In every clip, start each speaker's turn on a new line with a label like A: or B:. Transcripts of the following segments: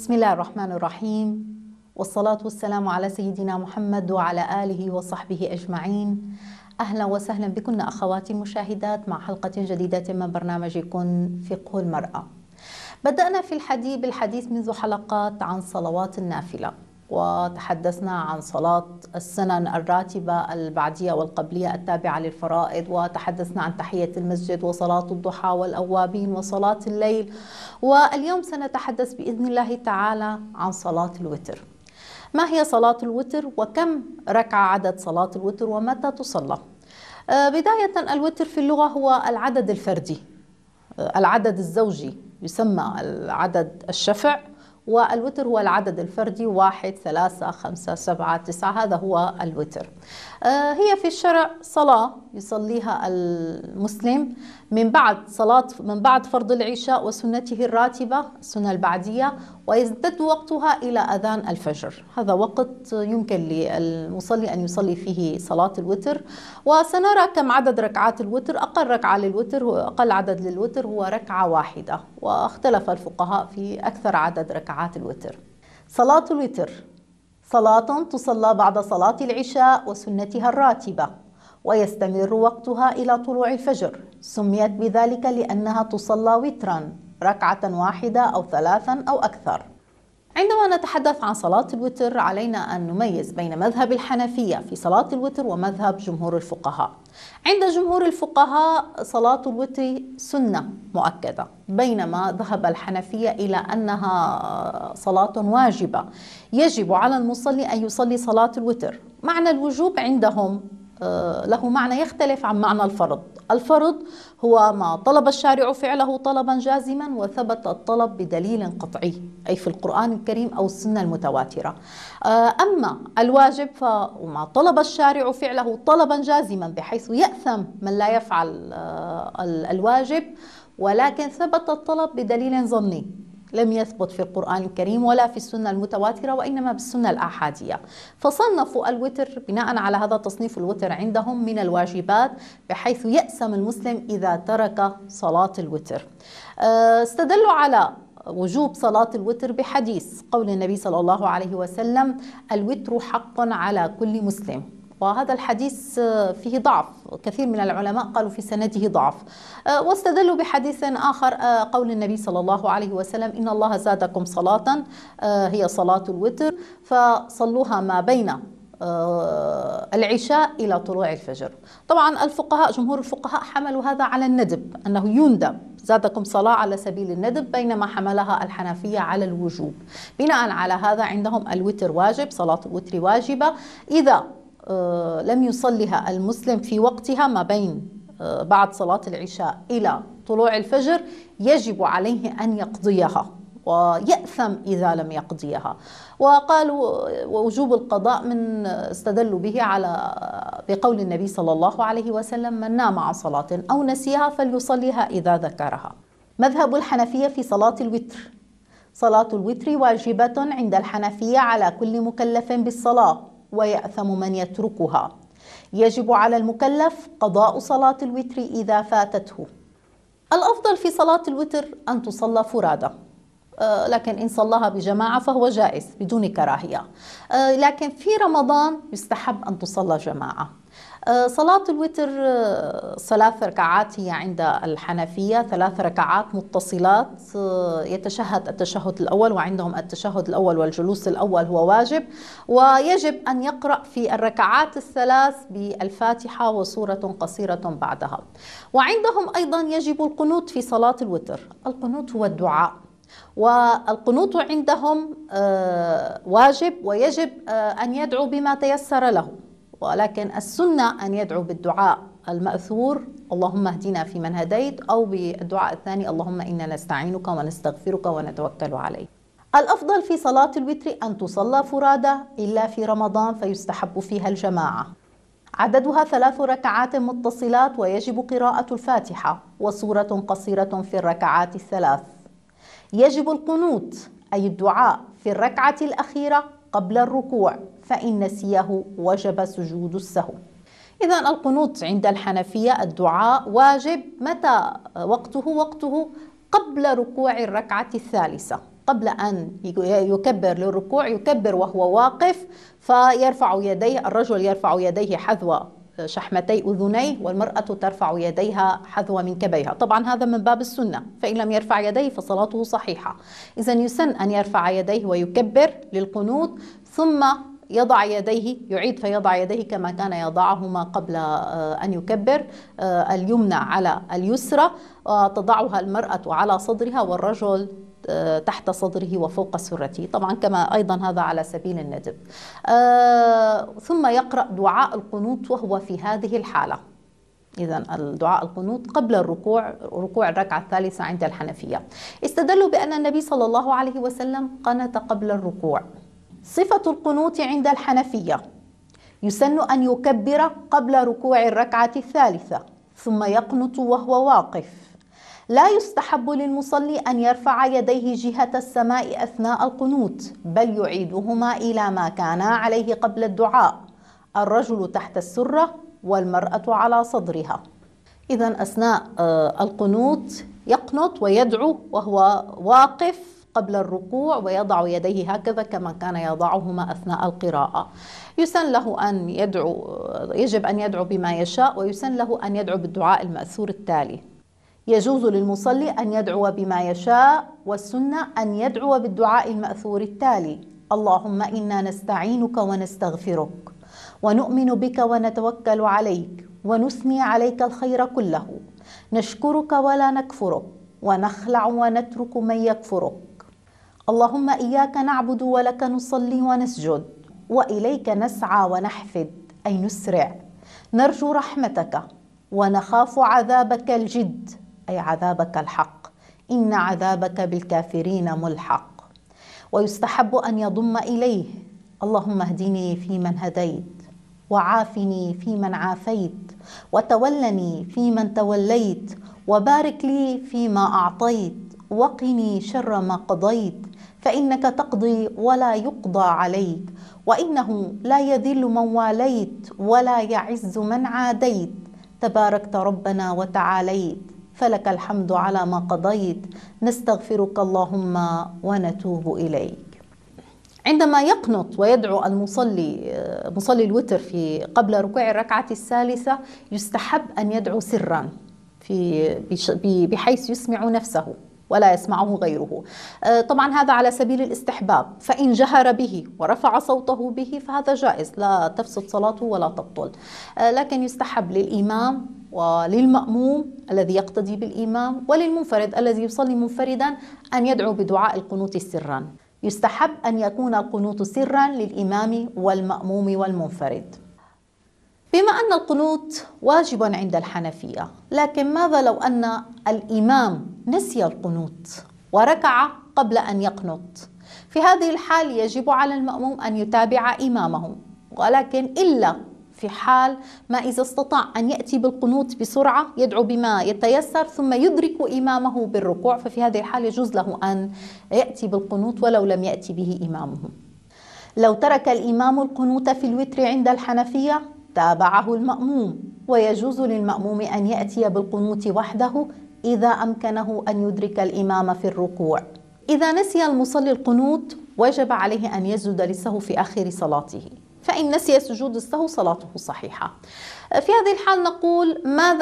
A: بسم الله الرحمن الرحيم، والصلاة والسلام على سيدنا محمد وعلى آله وصحبه أجمعين. أهلا وسهلا بكن أخواتي المشاهدات مع حلقة جديدة من برنامجكم فقه المرأة. بدأنا في بالحديث منذ حلقات عن صلوات النافلة، وتحدثنا عن صلاة السنن الراتبة البعدية والقبلية التابعة للفرائض، وتحدثنا عن تحية المسجد وصلاة الضحى والأوابين وصلاة الليل. واليوم سنتحدث بإذن الله تعالى عن صلاة الوتر. ما هي صلاة الوتر وكم ركعة عدد صلاة الوتر ومتى تصلى؟ بداية، الوتر في اللغة هو العدد الفردي، العدد الزوجي يسمى العدد الشفع، والوتر هو العدد الفردي 1 3 5 7 9، هذا هو الوتر. هي في الشرع صلاة يصليها المسلم من بعد فرض العشاء وسنته الراتبة السنة البعدية، ويزداد وقتها إلى أذان الفجر. هذا وقت يمكن للمصلي أن يصلي فيه صلاة الوتر. وسنرى كم عدد ركعات الوتر. أقل ركعة للوتر أقل عدد للوتر هو ركعة واحدة، واختلف الفقهاء في أكثر عدد ركعات الوتر. صلاة الوتر صلاة تصلى بعد صلاة العشاء وسنتها الراتبة، ويستمر وقتها إلى طلوع الفجر. سميت بذلك لأنها تصلى وترا، ركعة واحدة أو ثلاثا أو أكثر. عندما نتحدث عن صلاة الوتر علينا أن نميز بين مذهب الحنفية في صلاة الوتر ومذهب جمهور الفقهاء. عند جمهور الفقهاء صلاة الوتر سنة مؤكدة، بينما ذهب الحنفية إلى أنها صلاة واجبة، يجب على المصلي أن يصلي صلاة الوتر. معنى الوجوب عندهم له معنى يختلف عن معنى الفرض. الفرض هو ما طلب الشارع فعله طلبا جازما وثبت الطلب بدليل قطعي، أي في القرآن الكريم أو السنة المتواترة. أما الواجب فما طلب الشارع فعله طلبا جازما بحيث يأثم من لا يفعل الواجب، ولكن ثبت الطلب بدليل ظني لم يثبت في القرآن الكريم ولا في السنة المتواترة، وإنما بالسنة الآحادية. فصنفوا الوتر بناء على هذا تصنيف الوتر عندهم من الواجبات، بحيث يأسم المسلم إذا ترك صلاة الوتر. استدلوا على وجوب صلاة الوتر بحديث قول النبي صلى الله عليه وسلم: الوتر حق على كل مسلم. وهذا الحديث فيه ضعف، كثير من العلماء قالوا في سنده ضعف. واستدلوا بحديث آخر قول النبي صلى الله عليه وسلم: إن الله زادكم صلاة، هي صلاة الوتر، فصلوها ما بين العشاء إلى طلوع الفجر. طبعا جمهور الفقهاء حملوا هذا على الندب، أنه يندب زادكم صلاة على سبيل الندب، بينما حملها الحنفية على الوجوب. بناء على هذا عندهم الوتر واجب، صلاة الوتر واجبة. إذا لم يصلها المسلم في وقتها ما بين بعد صلاة العشاء إلى طلوع الفجر يجب عليه أن يقضيها، ويأثم إذا لم يقضيها. وقالوا ووجوب القضاء من استدلوا به بقول النبي صلى الله عليه وسلم: من نام عن صلاة أو نسيها فليصليها إذا ذكرها. مذهب الحنفية في صلاة الوتر: صلاة الوتر واجبة عند الحنفية على كل مكلف بالصلاة، ويأثم من يتركها. يجب على المكلف قضاء صلاة الوتر إذا فاتته. الأفضل في صلاة الوتر أن تصلى فرادى، لكن إن صلاها بجماعة فهو جائز بدون كراهية. لكن في رمضان يستحب أن تصلى جماعة. صلاة الوتر 3 ركعات هي عند الحنفية، 3 ركعات متصلات، يتشهد التشهد الأول، وعندهم التشهد الأول والجلوس الأول هو واجب، ويجب أن يقرأ في الركعات الثلاث بالفاتحة وسورة قصيرة بعدها. وعندهم أيضا يجب القنوت في صلاة الوتر. القنوت هو الدعاء، والقنوت عندهم واجب، ويجب أن يدعو بما تيسر له، ولكن السنة أن يدعو بالدعاء المأثور: اللهم اهدنا فيمن هديت، أو بالدعاء الثاني: اللهم إنا نستعينك ونستغفرك ونتوكل عليك. الأفضل في صلاة الوتر أن تصلى فرادى إلا في رمضان، فيستحب فيها الجماعة. عددها 3 ركعات متصلات، ويجب قراءة الفاتحة وسورة قصيرة في الركعات الثلاث. يجب القنوت أي الدعاء في الركعة الأخيرة قبل الركوع، فإن نسيه وجب سجود السهو. إذن القنوت عند الحنفية الدعاء واجب. متى وقته؟ وقته قبل ركوع الركعة الثالثة، قبل أن يكبر للركوع يكبر وهو واقف، فيرفع يديه، الرجل يرفع يديه حذو شحمتي أذنيه، والمرأة ترفع يديها حذو منكبيها. طبعا هذا من باب السنة، فإن لم يرفع يديه فصلاته صحيحة. إذا يسن أن يرفع يديه ويكبر للقنوت، ثم يضع يديه، يعيد فيضع يديه كما كان يضعهما قبل أن يكبر، اليمنى على اليسرى، تضعها المرأة على صدرها والرجل تحت صدره وفوق سرته، طبعا كما أيضا هذا على سبيل الندب. ثم يقرأ دعاء القنوت وهو في هذه الحالة. إذا الدعاء القنوت قبل الركوع، ركوع الركعة الثالثة عند الحنفية. استدلوا بأن النبي صلى الله عليه وسلم قنت قبل الركوع. صفة القنوت عند الحنفية: يسن أن يكبر قبل ركوع الركعة الثالثة ثم يقنت وهو واقف. لا يستحب للمصلي أن يرفع يديه جهة السماء أثناء القنوت، بل يعيدهما إلى ما كانا عليه قبل الدعاء، الرجل تحت السرة والمرأة على صدرها. إذا أثناء القنوت يقنت ويدعو وهو واقف قبل الركوع، ويضع يديه هكذا كما كان يضعهما أثناء القراءة. يسن له أن يدعو، يجب أن يدعو بما يشاء، ويسن له أن يدعو بالدعاء المأثور التالي: يجوز للمصلي أن يدعو بما يشاء، والسنة أن يدعو بالدعاء المأثور التالي: اللهم إنا نستعينك ونستغفرك ونؤمن بك ونتوكل عليك ونثني عليك الخير كله، نشكرك ولا نكفرك ونخلع ونترك من يكفرك. اللهم إياك نعبد ولك نصلي ونسجد وإليك نسعى ونحفد، أي نسرع، نرجو رحمتك ونخاف عذابك الجد، أي عذابك الحق، إن عذابك بالكافرين ملحق. ويستحب أن يضم إليه: اللهم اهدني فيمن هديت، وعافني فيمن عافيت، وتولني فيمن توليت، وبارك لي فيما أعطيت، وقني شر ما قضيت، فإنك تقضي ولا يقضى عليك، وإنه لا يذل من واليت ولا يعز من عاديت، تباركت ربنا وتعاليت، فلك الحمد على ما قضيت، نستغفرك اللهم ونتوب إليك. عندما يقنط ويدعو مصلي الوتر قبل ركوع الركعة الثالثة، يستحب أن يدعو سرا بحيث يسمع نفسه ولا يسمعه غيره. طبعا هذا على سبيل الاستحباب، فإن جهر به ورفع صوته به فهذا جائز، لا تفسد صلاته ولا تبطل. لكن يستحب للإمام وللمأموم الذي يقتدي بالإمام وللمنفرد الذي يصلي منفردا أن يدعو بدعاء القنوت سرا. يستحب أن يكون القنوت سرا للإمام والمأموم والمنفرد. بما أن القنوت واجب عند الحنفية، لكن ماذا لو أن الإمام نسي القنوت وركع قبل أن يقنط؟ في هذه الحال يجب على المأموم أن يتابع إمامه، ولكن إلا في حال ما إذا استطاع أن يأتي بالقنوت بسرعة، يدعو بما يتيسر ثم يدرك إمامه بالركوع، ففي هذه الحال يجوز له أن يأتي بالقنوت ولو لم يأتي به إمامه. لو ترك الإمام القنوت في الوتر عند الحنفية تابعه المأموم، ويجوز للمأموم أن يأتي بالقنوت وحده إذا أمكنه أن يدرك الإمام في الركوع. إذا نسي المصلي القنوت وجب عليه أن يسجد للسهو في آخر صلاته، فإن نسي سجود السهو صلاته صحيحة. في هذه الحال نقول: ماذا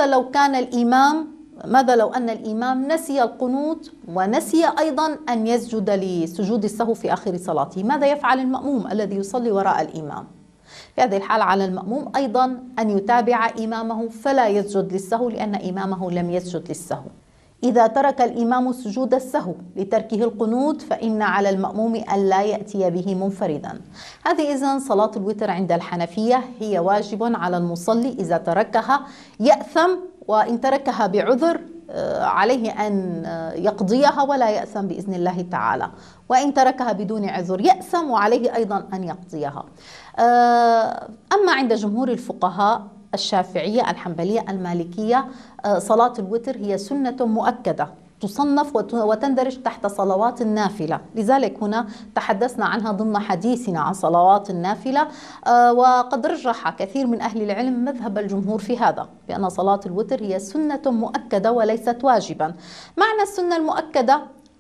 A: لو أن الإمام نسي القنوت ونسي أيضا أن يسجد لسجود السهو في آخر صلاته؟ ماذا يفعل المأموم الذي يصلي وراء الإمام؟ في هذه الحال على المأموم أيضا أن يتابع إمامه فلا يسجد للسهو، لأن إمامه لم يسجد للسهو. إذا ترك الإمام سجود السهو لتركه القنوت فإن على المأموم أن لا يأتي به منفردا. هذه إذن صلاة الوتر عند الحنفية هي واجب على المصلي، إذا تركها يأثم، وإن تركها بعذر عليه أن يقضيها ولا يأثم بإذن الله تعالى، وإن تركها بدون عذر يأثم وعليه أيضا أن يقضيها. أما عند جمهور الفقهاء الشافعية الحنبلية المالكية، صلاة الوتر هي سنة مؤكدة تصنف وتندرج تحت صلوات النافلة، لذلك هنا تحدثنا عنها ضمن حديثنا عن صلوات النافلة. وقد رجح كثير من أهل العلم مذهب الجمهور في هذا، بأن صلاة الوتر هي سنة مؤكدة وليست واجبا. معنى السنة المؤكدة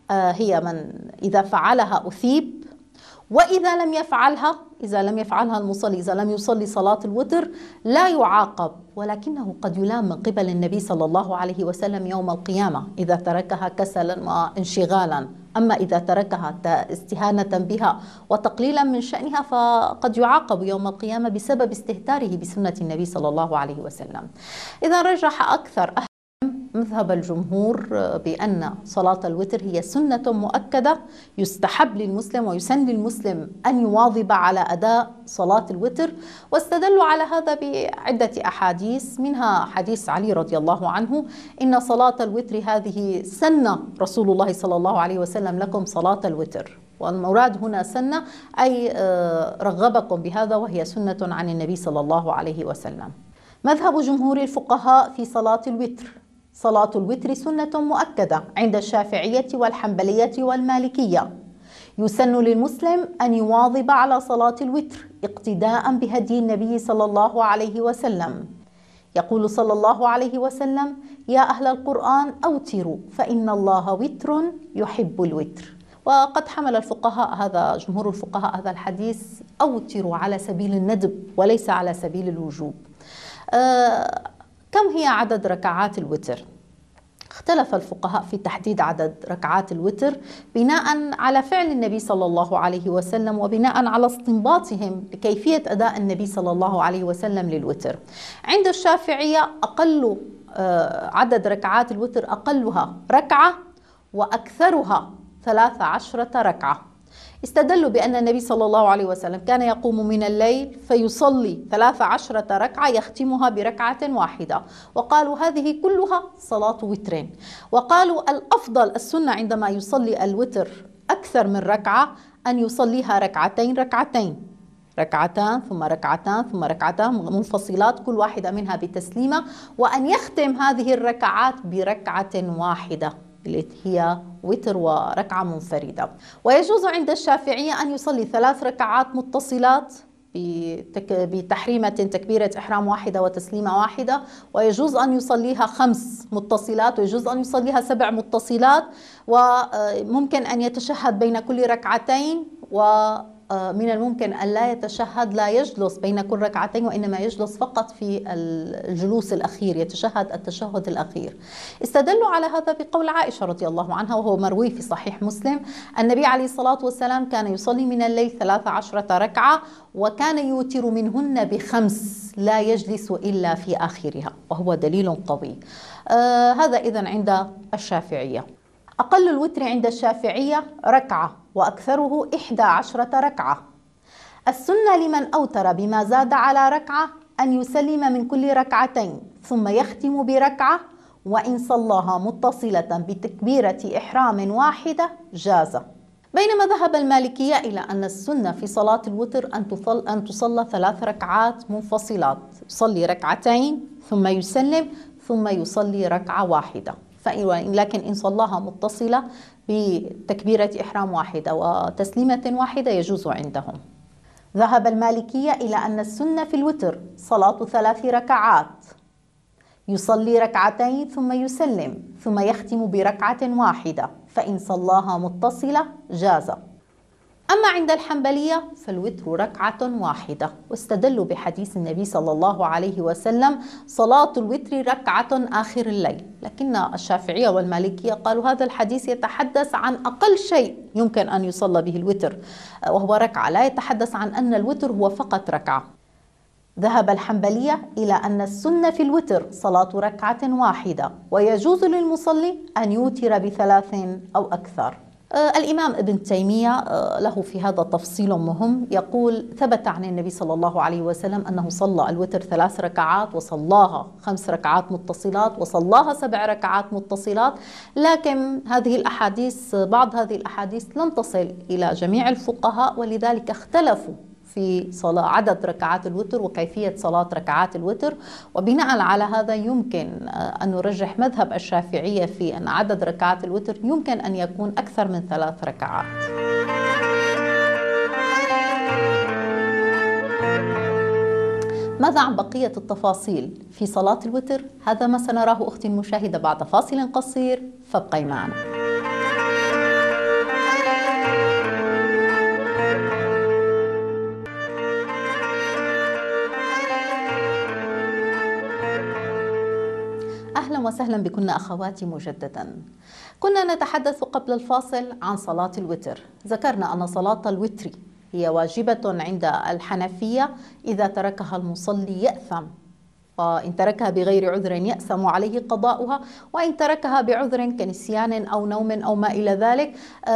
A: هي من إذا فعلها أثيب، وإذا لم يفعلها، إذا لم يفعلها المصلي، إذا لم يصلي صلاة الوتر لا يعاقب، ولكنه قد يلام من قبل النبي صلى الله عليه وسلم يوم القيامة إذا تركها كسلا وانشغالا. أما إذا تركها استهانة بها وتقليلا من شأنها فقد يعاقب يوم القيامة بسبب استهتاره بسنة النبي صلى الله عليه وسلم. إذا رجح أكثر مذهب الجمهور بأن صلاة الوتر هي سنة مؤكدة يستحب للمسلم ويسن للمسلم أن يواظب على أداء صلاة الوتر، واستدلوا على هذا بعدة أحاديث، منها حديث علي رضي الله عنه: إن صلاة الوتر هذه سنة رسول الله صلى الله عليه وسلم لكم صلاة الوتر. والمراد هنا سنة أي رغبكم بهذا، وهي سنة عن النبي صلى الله عليه وسلم. مذهب جمهور الفقهاء في صلاة الوتر: صلاة الوتر سنة مؤكدة عند الشافعية والحنبلية والمالكية. يسن للمسلم أن يواظب على صلاة الوتر اقتداء بهدي النبي صلى الله عليه وسلم. يقول صلى الله عليه وسلم: يا أهل القرآن أوتروا فإن الله وتر يحب الوتر. وقد حمل الفقهاء هذا، جمهور الفقهاء هذا الحديث أوتروا على سبيل الندب وليس على سبيل الوجوب. كم هي عدد ركعات الوتر؟ اختلف الفقهاء في تحديد عدد ركعات الوتر بناء على فعل النبي صلى الله عليه وسلم وبناء على استنباطهم لكيفية أداء النبي صلى الله عليه وسلم للوتر. عند الشافعية أقل عدد ركعات الوتر أقلها ركعة وأكثرها 13 ركعة. استدلوا بأن النبي صلى الله عليه وسلم كان يقوم من الليل فيصلي 13 ركعة يختمها بركعة واحدة، وقالوا هذه كلها صلاة وتر. وقالوا الأفضل السنة عندما يصلي الوتر أكثر من ركعة أن يصليها ركعتين ركعتين، ركعتان ثم ركعتان ثم ركعتان منفصلات كل واحدة منها بتسليمة، وأن يختم هذه الركعات بركعة واحدة اللي هي وتر وركعة منفردة. ويجوز عند الشافعية أن يصلي 3 ركعات متصلات بتحريمة تكبيرة إحرام واحدة وتسليمة واحدة، ويجوز أن يصليها 5 متصلات، ويجوز أن يصليها 7 متصلات، وممكن أن يتشهد بين كل ركعتين، ومن الممكن أن لا يتشهد، لا يجلس بين كل ركعتين وإنما يجلس فقط في الجلوس الأخير، يتشهد التشهد الأخير. استدلوا على هذا بقول عائشة رضي الله عنها وهو مروي في صحيح مسلم: النبي عليه الصلاة والسلام كان يصلي من الليل 13 ركعة وكان يوتر منهن ب5 لا يجلس إلا في آخرها، وهو دليل قوي. هذا إذن عند الشافعية. أقل الوتر عند الشافعية ركعة وأكثره 11 ركعة. السنة لمن أوتر بما زاد على ركعة أن يسلم من كل ركعتين ثم يختم بركعة، وإن صلاها متصلة بتكبيرة إحرام واحدة جاز. بينما ذهب المالكية إلى أن السنة في صلاة الوتر أن تصلى 3 ركعات منفصلات، يصلي ركعتين ثم يسلم ثم يصلي ركعة واحدة، لكن إن صلاها متصلة بتكبيرة إحرام واحدة وتسليمة واحدة يجوز عندهم. ذهب المالكية إلى أن السنة في الوتر صلاة 3 ركعات، يصلي ركعتين ثم يسلم ثم يختم بركعة واحدة، فإن صلاها متصلة جاز. أما عند الحنبلية فالوتر ركعة واحدة، واستدلوا بحديث النبي صلى الله عليه وسلم: صلاة الوتر ركعة آخر الليل. لكن الشافعية والمالكية قالوا هذا الحديث يتحدث عن أقل شيء يمكن أن يصلى به الوتر وهو ركعة، لا يتحدث عن أن الوتر هو فقط ركعة. ذهب الحنبلية إلى أن السنة في الوتر صلاة ركعة واحدة، ويجوز للمصلي أن يوتر ب3 أو أكثر. الإمام ابن تيمية له في هذا تفصيل مهم، يقول: ثبت عن النبي صلى الله عليه وسلم أنه صلى الوتر 3 ركعات وصلاها 5 ركعات متصلات وصلاها 7 ركعات متصلات، لكن هذه الأحاديث، بعض هذه الأحاديث لم تصل إلى جميع الفقهاء، ولذلك اختلفوا في صلاة عدد ركعات الوتر وكيفية صلاة ركعات الوتر. وبناء على هذا يمكن أن نرجح مذهب الشافعية في أن عدد ركعات الوتر يمكن أن يكون أكثر من 3 ركعات. ماذا عن بقية التفاصيل في صلاة الوتر؟ هذا ما سنراه أختي المشاهدة بعد فاصل قصير، فابقي معنا. أهلا وسهلا بكن أخواتي مجددا. كنا نتحدث قبل الفاصل عن صلاة الوتر. ذكرنا أن صلاة الوتر هي واجبة عند الحنفية، إذا تركها المصلي يأثم، وإن تركها بغير عذر يأثم عليه قضاؤها، وإن تركها بعذر كنسيان أو نوم أو ما إلى ذلك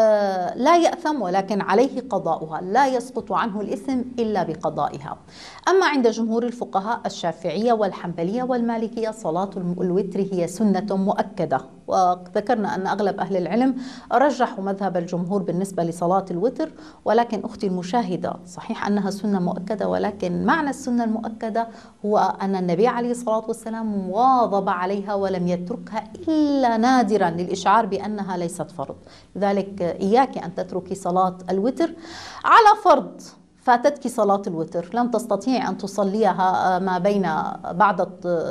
A: لا يأثم، ولكن عليه قضاؤها، لا يسقط عنه الإثم إلا بقضائها. أما عند جمهور الفقهاء الشافعية والحنبلية والمالكية صلاة الوتر هي سنة مؤكدة، وذكرنا أن أغلب أهل العلم رجحوا مذهب الجمهور بالنسبة لصلاة الوتر. ولكن أختي المشاهدة، صحيح أنها سنة مؤكدة، ولكن معنى السنة المؤكدة هو أن النبي عليه الصلاة والسلام واظب عليها ولم يتركها إلا نادرا للإشعار بأنها ليست فرض. لذلك إياك أن تتركي صلاة الوتر على فرض. فاتتك صلاة الوتر، لم تستطيع أن تصليها ما بين بعد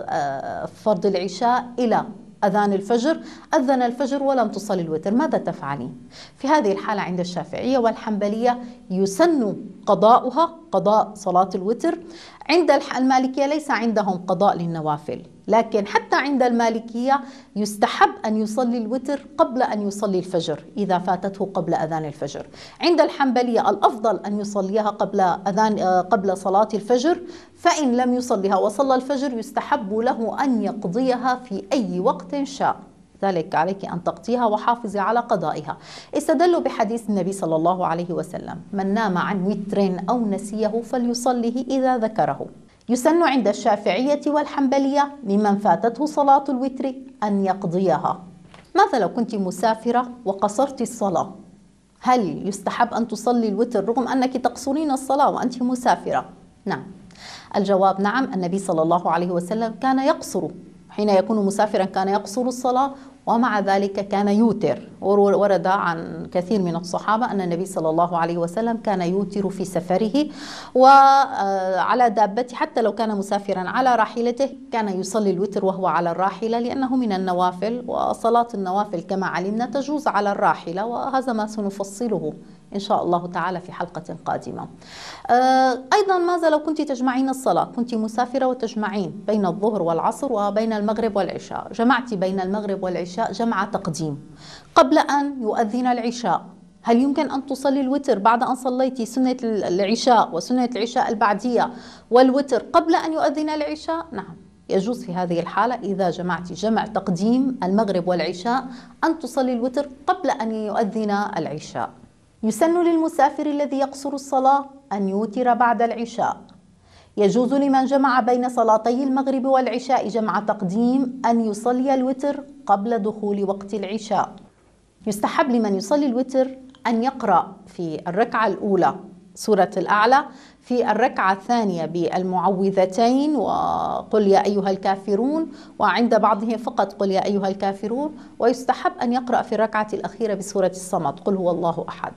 A: فرض العشاء إلى أذان الفجر، أذن الفجر ولم تصلي الوتر، ماذا تفعلين؟ في هذه الحالة عند الشافعية والحنبلية يسن قضاؤها، قضاء صلاة الوتر. عند المالكية ليس عندهم قضاء للنوافل، لكن حتى عند المالكية يستحب أن يصلي الوتر قبل أن يصلي الفجر إذا فاتته قبل أذان الفجر. عند الحنبلية الأفضل أن يصليها قبل صلاة الفجر، فإن لم يصليها وصلى الفجر يستحب له أن يقضيها في أي وقت شاء، ذلك عليك أن تقضيها وحافظي على قضائها. استدلوا بحديث النبي صلى الله عليه وسلم: من نام عن وتر أو نسيه فليصليه إذا ذكره. يسن عند الشافعية والحنبلية لمن فاتته صلاة الوتر أن يقضيها. ماذا لو كنت مسافرة وقصرت الصلاة؟ هل يستحب أن تصلي الوتر رغم أنك تقصرين الصلاة وأنت مسافرة؟ نعم، الجواب نعم. النبي صلى الله عليه وسلم كان يقصر حين يكون مسافرا، كان يقصر الصلاة، ومع ذلك كان يوتر. ورد عن كثير من الصحابة أن النبي صلى الله عليه وسلم كان يوتر في سفره وعلى دابته، حتى لو كان مسافرا على راحلته كان يصلي الوتر وهو على الراحلة، لأنه من النوافل، وصلاة النوافل كما علمنا تجوز على الراحلة، وهذا ما سنفصله إن شاء الله تعالى في حلقة قادمة. أيضا ماذا لو كنت تجمعين الصلاة؟ كنت مسافرة وتجمعين بين الظهر والعصر وبين المغرب والعشاء، جمعت بين المغرب والعشاء جمع تقديم قبل أن يؤذن العشاء. هل يمكن أن تصلي الوتر بعد أن صليت سنة العشاء وسنة العشاء البعدية والوتر قبل أن يؤذن العشاء؟ نعم، يجوز في هذه الحالة إذا جمعت جمع تقديم المغرب والعشاء أن تصلي الوتر قبل أن يؤذن العشاء. يسن للمسافر الذي يقصر الصلاة أن يوتر بعد العشاء. يجوز لمن جمع بين صلاتي المغرب والعشاء جمع تقديم أن يصلي الوتر قبل دخول وقت العشاء. يستحب لمن يصلي الوتر أن يقرأ في الركعة الأولى سورة الأعلى، في الركعة الثانية بالمعوذتين وقل يا أيها الكافرون، وعند بعضهم فقط قل يا أيها الكافرون. ويستحب أن يقرأ في الركعة الأخيرة بسورة الصمد قل هو الله أحد.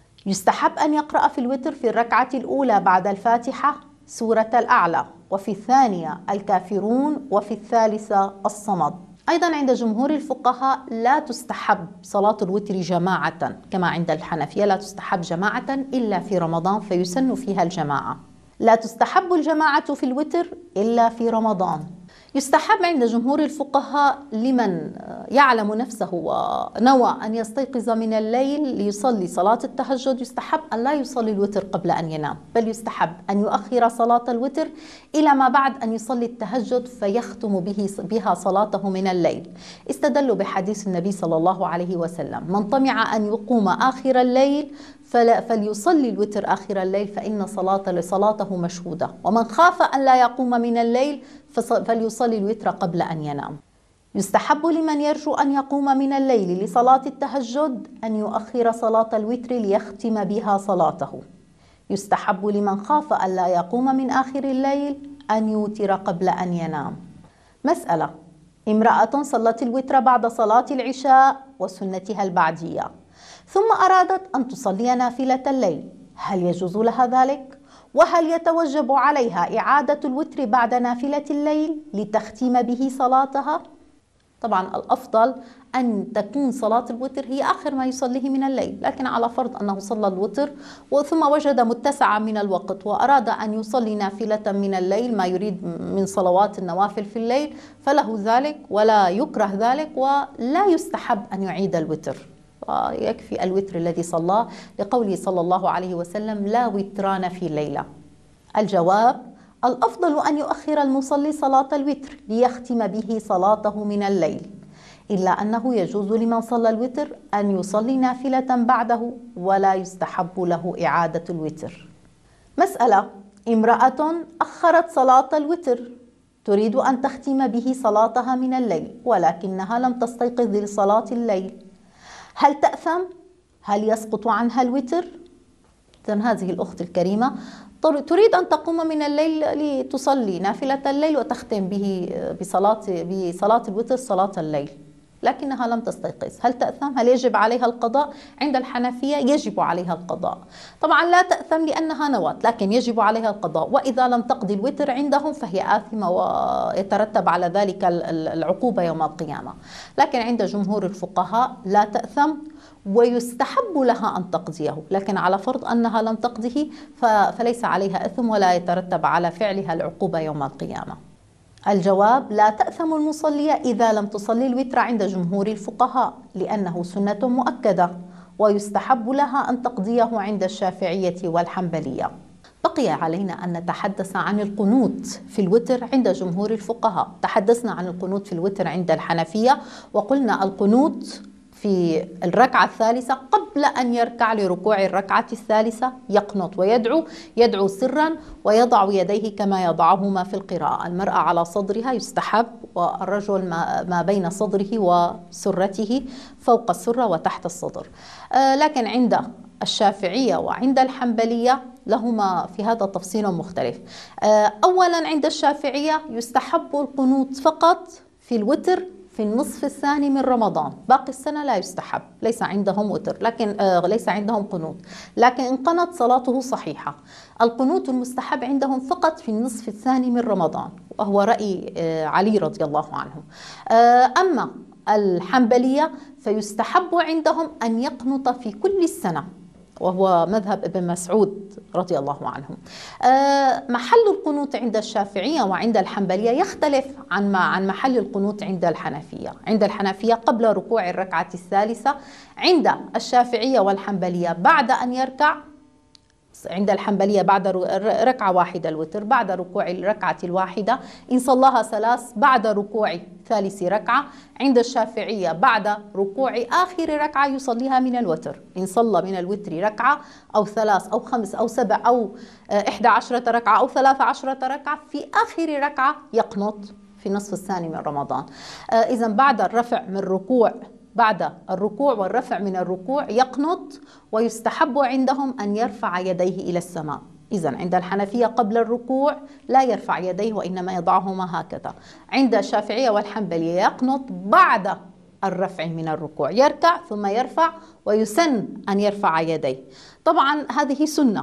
A: يستحب أن يقرأ في الوتر في الركعة الأولى بعد الفاتحة سورة الأعلى، وفي الثانية الكافرون، وفي الثالثة الصمد. أيضا عند جمهور الفقهاء لا تستحب صلاة الوتر جماعة كما عند الحنفية، لا تستحب جماعة إلا في رمضان فيسن فيها الجماعة. لا تستحب الجماعة في الوتر إلا في رمضان. يستحب عند جمهور الفقهاء لمن يعلم نفسه ونوى أن يستيقظ من الليل ليصلي صلاة التهجد، يستحب أن لا يصلي الوتر قبل أن ينام، بل يستحب أن يؤخر صلاة الوتر إلى ما بعد أن يصلي التهجد فيختم بها صلاته من الليل. استدلوا بحديث النبي صلى الله عليه وسلم: من طمع أن يقوم آخر الليل فليصلي الوتر آخر الليل فإن صلاته مشهودة، ومن خاف أن لا يقوم من الليل فليصلي الوتر قبل أن ينام. يستحب لمن يرجو أن يقوم من الليل لصلاة التهجد أن يؤخر صلاة الوتر ليختم بها صلاته. يستحب لمن خاف أن لا يقوم من آخر الليل أن يوتر قبل أن ينام. مسألة: امرأة صلت الوتر بعد صلاة العشاء وسنتها البعدية، ثم أرادت أن تصلي نافلة الليل، هل يجوز لها ذلك؟ وهل يتوجب عليها إعادة الوتر بعد نافلة الليل لتختم به صلاتها؟ طبعا الأفضل أن تكون صلاة الوتر هي آخر ما يصليه من الليل، لكن على فرض أنه صلى الوتر ثم وجد متسعا من الوقت وأراد أن يصلي نافلة من الليل، ما يريد من صلوات النوافل في الليل، فله ذلك ولا يكره ذلك، ولا يستحب أن يعيد الوتر، يكفي الوتر الذي صلاه، لقوله صلى الله عليه وسلم: لا وتران في ليلة. الجواب: الأفضل أن يؤخر المصلي صلاة الوتر ليختم به صلاته من الليل، إلا أنه يجوز لمن صلى الوتر أن يصلي نافلة بعده، ولا يستحب له إعادة الوتر. مسألة: امرأة أخرت صلاة الوتر تريد أن تختم به صلاتها من الليل، ولكنها لم تستيقظ لصلاة الليل، هل تأثم؟ هل يسقط عنها الوتر؟ إذن هذه الأخت الكريمة تريد أن تقوم من الليل لتصلي نافلة الليل وتختم به بصلاة الوتر صلاة الليل، لكنها لم تستيقظ، هل تأثم؟ هل يجب عليها القضاء؟ عند الحنفية يجب عليها القضاء. طبعا لا تأثم لأنها نوت، لكن يجب عليها القضاء، وإذا لم تقضي الوتر عندهم فهي آثمة ويترتب على ذلك العقوبة يوم القيامة. لكن عند جمهور الفقهاء لا تأثم، ويستحب لها أن تقضيه، لكن على فرض أنها لم تقضه فليس عليها إثم ولا يترتب على فعلها العقوبة يوم القيامة. الجواب: لا تأثم المصلية إذا لم تصلي الوتر عند جمهور الفقهاء، لأنه سنة مؤكدة، ويستحب لها أن تقضيه عند الشافعية والحنبلية. بقي علينا أن نتحدث عن القنوت في الوتر عند جمهور الفقهاء. تحدثنا عن القنوت في الوتر عند الحنفية، وقلنا القنوت في الركعة الثالثة قبل أن يركع لركوع الركعة الثالثة يقنط ويدعو سرا، ويضع يديه كما يضعهما في القراءة، المرأة على صدرها يستحب، والرجل ما بين صدره وسرته، فوق السرة وتحت الصدر. لكن عند الشافعية وعند الحنبلية لهما في هذا تفصيل مختلف. أولا عند الشافعية يستحب القنوت فقط في الوتر في النصف الثاني من رمضان، باقي السنة لا يستحب، ليس عندهم وتر، لكن ليس عندهم قنوت، لكن إن قنت صلاته صحيحة. القنوت المستحب عندهم فقط في النصف الثاني من رمضان، وهو رأي علي رضي الله عنه. أما الحنبلية فيستحب عندهم أن يقنط في كل السنة، وهو مذهب ابن مسعود رضي الله عنه. محل القنوت عند الشافعية وعند الحنبلية يختلف عن محل القنوت عند الحنفية. عند الحنفية قبل ركوع الركعة الثالثة، عند الشافعية والحنبلية بعد أن يركع. عند الحنبلية بعد ركعة واحدة الوتر، بعد ركوع الركعة الواحدة إن صلاها ثلاث بعد ركوع ثالث ركعة. عند الشافعية بعد ركوع آخر ركعة يصليها من الوتر، إن صلى من الوتر ركعة أو ثلاث أو خمس أو سبع أو 11 ركعة أو 13 ركعة، في آخر ركعة يقنط في النصف الثاني من رمضان. إذن بعد الرفع من الركوع، بعد الركوع والرفع من الركوع يقنط، ويستحب عندهم أن يرفع يديه إلى السماء. إذن عند الحنفية قبل الركوع لا يرفع يديه وإنما يضعهما هكذا. عند الشافعية والحنبلية يقنط بعد الرفع من الركوع، يركع ثم يرفع، ويسن أن يرفع يديه. طبعا هذه سنة،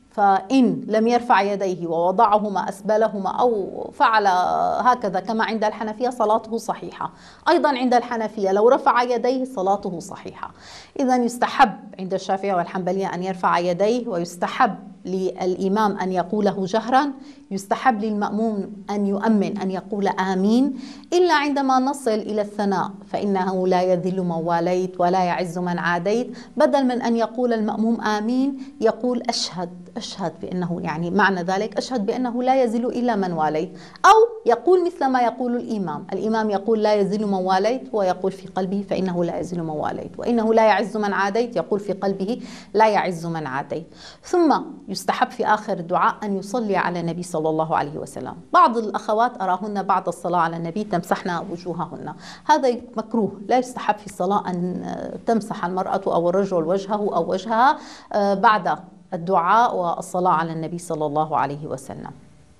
A: فإن لم يرفع يديه ووضعهما أسبلهما أو فعل هكذا كما عند الحنفية صلاته صحيحة. أيضا عند الحنفية لو رفع يديه صلاته صحيحة. إذن يستحب عند الشافعية والحنبلية أن يرفع يديه، ويستحب للإمام أن يقوله جهرا، يستحب للمأموم أن يؤمن أن يقول آمين، إلا عندما نصل إلى الثناء فإنه لا يذل من واليت ولا يعز من عاديت، بدل من أن يقول المأموم آمين يقول أشهد بأنه، يعني معنى ذلك أشهد بأنه لا يذل إلا من واليت، أو يقول مثل ما يقول الإمام يقول لا يذل من واليت، ويقول في قلبه فإنه لا يذل من واليت، وإنه لا يعز من عاديت يقول في قلبه لا يعز من عاديت. ثم يستحب في آخر الدعاء أن يصلي على النبي صلى الله عليه وسلم. بعض الأخوات أراهن بعد الصلاة على النبي تمسحن وجوههن، هذا مكروه، لا يستحب في الصلاة أن تمسح المرأة أو الرجل وجهه أو وجهها بعد الدعاء والصلاة على النبي صلى الله عليه وسلم.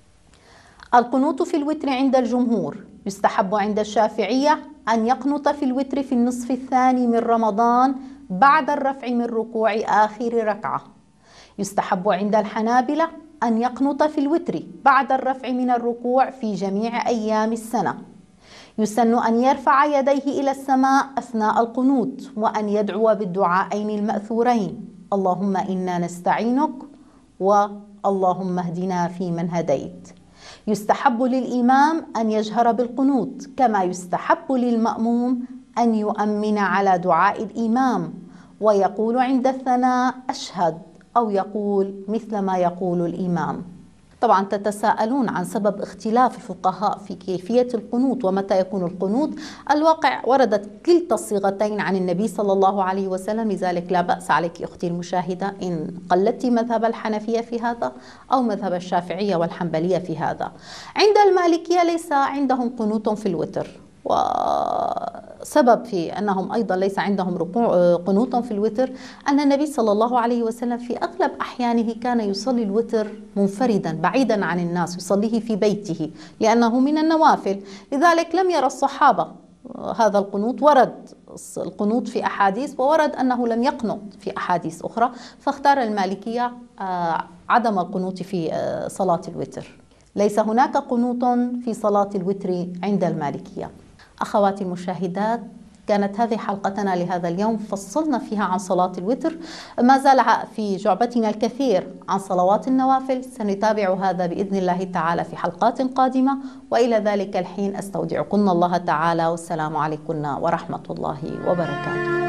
A: القنوت في الوتر عند الجمهور يستحب عند الشافعية أن يقنط في الوتر في النصف الثاني من رمضان بعد الرفع من ركوع آخر ركعة. يستحب عند الحنابلة أن يقنط في الوتر بعد الرفع من الركوع في جميع أيام السنة. يسن أن يرفع يديه إلى السماء أثناء القنوت وأن يدعو بالدعاءين المأثورين: اللهم إنا نستعينك واللهم اهدنا فيمن هديت. يستحب للإمام أن يجهر بالقنوت، كما يستحب للمأموم أن يؤمن على دعاء الإمام ويقول عند الثناء أشهد، أو يقول مثل ما يقول الإمام. طبعا تتساءلون عن سبب اختلاف الفقهاء في كيفية القنوت ومتى يكون القنوت. الواقع وردت كلتا الصيغتين عن النبي صلى الله عليه وسلم، لذلك لا بأس عليك أختي المشاهدة إن قلدت مذهب الحنفية في هذا أو مذهب الشافعية والحنبلية في هذا. عند المالكية ليس عندهم قنوت في الوتر، وسبب في أنهم أيضا ليس عندهم قنوت في الوتر أن النبي صلى الله عليه وسلم في أغلب أحيانه كان يصلي الوتر منفردا بعيدا عن الناس، يصليه في بيته لأنه من النوافل، لذلك لم يرى الصحابة هذا القنوت. ورد القنوت في أحاديث وورد أنه لم يقنط في أحاديث أخرى، فاختار المالكية عدم القنوت في صلاة الوتر. ليس هناك قنوت في صلاة الوتر عند المالكية. أخواتي المشاهدات، كانت هذه حلقتنا لهذا اليوم، فصلنا فيها عن صلاة الوتر. ما زال في جعبتنا الكثير عن صلوات النوافل، سنتابع هذا بإذن الله تعالى في حلقات قادمة، وإلى ذلك الحين أستودعكن الله تعالى، والسلام عليكم ورحمة الله وبركاته.